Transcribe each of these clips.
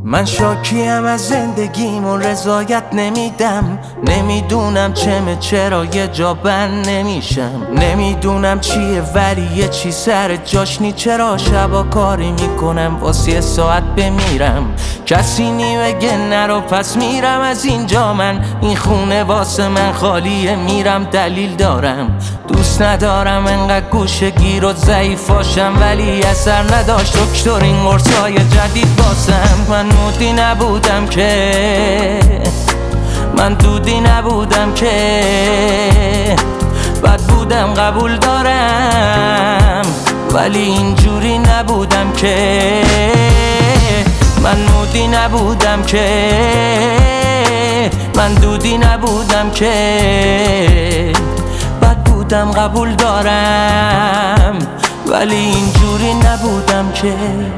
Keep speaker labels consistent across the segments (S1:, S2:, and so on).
S1: من شاکیم از زندگیم و رضایت نمیدم. نمیدونم چرا یه جا بند نمیشم. نمیدونم چیه ولی یه چی سر جاش نی. چرا شبا کاری میکنم واسه یه ساعت بمیرم. کسی بگه نرو پس میرم از اینجا. من این خونه واسه من خالیه، میرم دلیل دارم. دوست ندارم انقدر گوشه گیر و ضعیف باشم، ولی اثر نداشت دکتر این قرصای جدید باسم. من مودی نبودم که، من دودی نبودم که، بد بودم قبول دارم، ولی اینجوری نبودم که. من مودی نبودم که، من دودی نبودم که، بد بودم قبول دارم، ولی اینجوری نبودم که.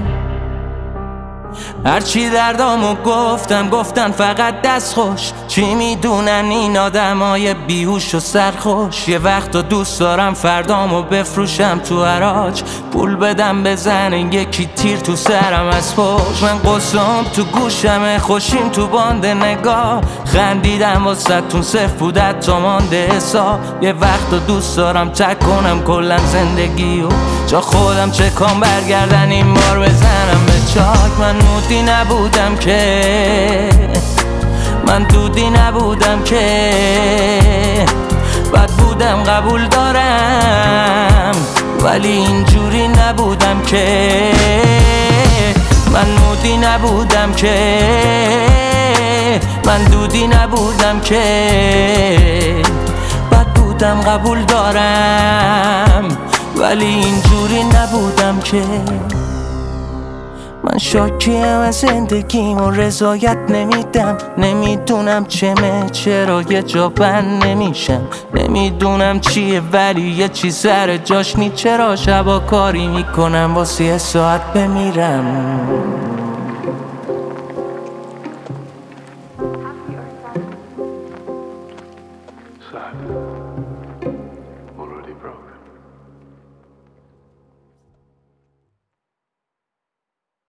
S1: هرچی دردامو گفتن فقط دست خوش. چی میدونن این آدمای بیهوش و سرخوش. یه وقت دوست دارم فردامو بفروشم تو حراج، پول بدم بزنن یکی تیر تو سرم از پشت. من قصم تو گوشم، خوشیم تو باند نگاه. خندیدم واسه‌تون صفر بود حتی مانده حساب. یه وقت دوست دارم تک کنم کلن زندگی و جا خودم چکام برگردن این بار بزنم به چاک. من مودی نبودم که، من دودی نبودم که، بد بودم قبول دارم، ولی اینجوری نبودم که. من مودی نبودم که، من دودی نبودم که، بد بودم قبول دارم، ولی اینجوری نبودم که. من شاکیم از زندگیم و رضایت نمیدم. نمیدونم چرا یه جا بند نمیشم. نمیدونم چیه ولی یه چی سر جاش نی. چرا شبا کاری میکنم واسه یه ساعت بمیرم.